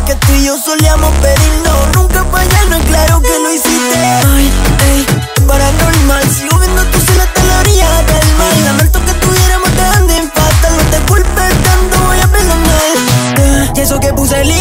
que tú y yo solíamos pedirnos. Nunca fallarnos, claro que lo hiciste. Ay, ey, paranormal. Sigo viendo tu cielo hasta la orilla del mar. Lamento que tuviéramos tan de impacto. No te culpes tanto, voy a perdonar. Y eso que puse el